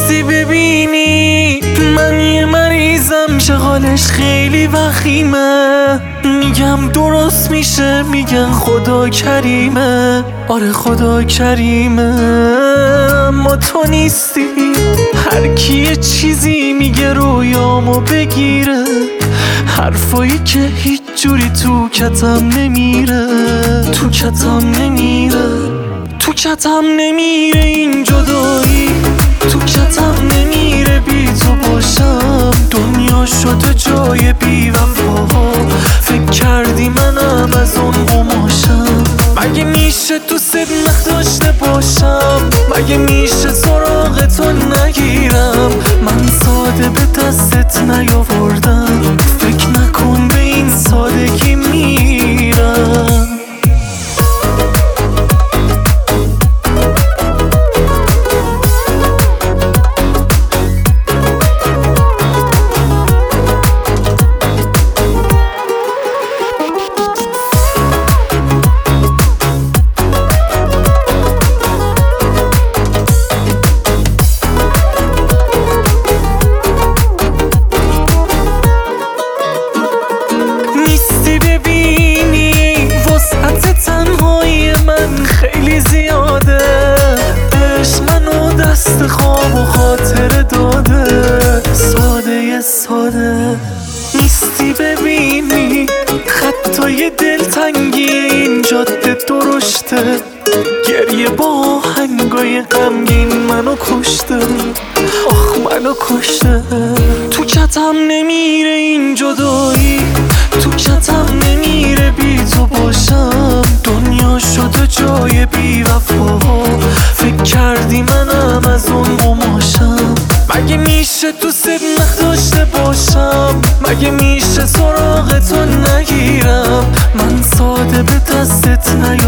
نیستی ببینی من یه مریضم که حالش خیلی وخیمه. میگم درست میشه، میگن خدا کریمه. آره خدا کریمه، اما تو نیستی. هر کی یه چیزی میگه رویامو بگیره، حرفایی که هیچ جوری تو کتم نمیره، تو کتم نمیره، تو کتم نمیره. این جدایی تو کتم نمیره، بی تو باشم دنیا شده جای بی وفاها. فکر کردی منم از اون قماشم؟ مگه میشه تو نخ داشته باشم؟ مگه میشه سراغ تو نگیرم؟ من ساده به دستت نیاوردم، فکر نکن به این سادگی میرم. خیلی زیاده عشق منو دست خواب و خاطر داده. ساده ساده نیستی ببینی خطای دلتنگی این جاده درشته. گریه با آهنگای غمگین منو کشته، آخ منو کشته. تو کتم نمیره این جدایی، تو کتم نمیره بی تو باشم دنیا شده جای بی وفاها. فکر کردی منم از اون قماشم؟ مگه میشه تو نخ داشته باشم؟ مگه میشه سراغ تو نگیرم؟ من ساده به دستت